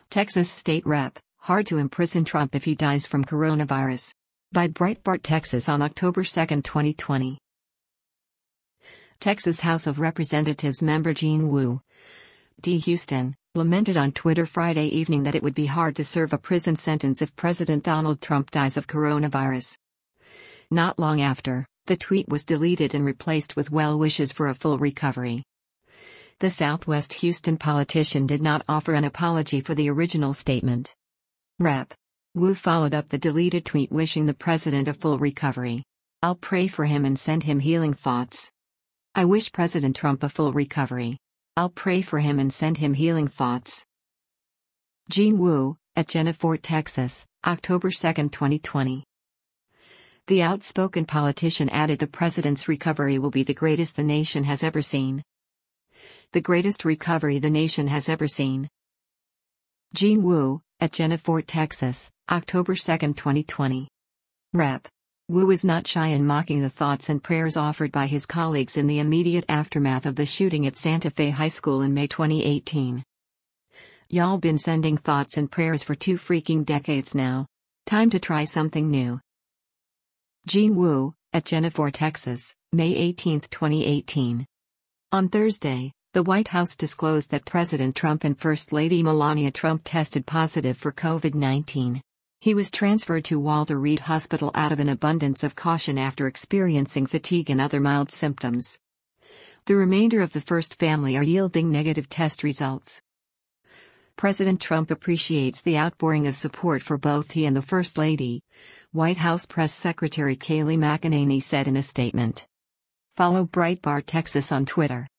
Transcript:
Texas State Rep, hard to imprison Trump if he dies from coronavirus. By Breitbart Texas on October 2, 2020. Texas House of Representatives member Jean Wu, D. Houston, lamented on Twitter Friday evening that it would be hard to serve a prison sentence if President Donald Trump dies of coronavirus. Not long after, the tweet was deleted and replaced with well wishes for a full recovery. The Southwest Houston politician did not offer an apology for the original statement. Rep. Wu followed up the deleted tweet wishing the president a full recovery. "I'll pray for him and send him healing thoughts. I wish President Trump a full recovery. I'll pray for him and send him healing thoughts." Jean Wu, at Jenna-Fort, Texas, October 2, 2020. The outspoken politician added the president's recovery will be the greatest the nation has ever seen. The greatest recovery the nation has ever seen. Jean Wu, at Jenna-Fort, Texas, October 2, 2020. Rep. Wu is not shy in mocking the thoughts and prayers offered by his colleagues in the immediate aftermath of the shooting at Santa Fe High School in May 2018. "Y'all been sending thoughts and prayers for 2 freaking decades now. Time to try something new." Jean Wu, at Jenna-Fort, Texas, May 18, 2018. On Thursday, the White House disclosed that President Trump and First Lady Melania Trump tested positive for COVID-19. He was transferred to Walter Reed Hospital out of an abundance of caution after experiencing fatigue and other mild symptoms. The remainder of the First family are yielding negative test results. President Trump appreciates the outpouring of support for both he and the First Lady, White House Press Secretary Kayleigh McEnany said in a statement. Follow Breitbart Texas on Twitter.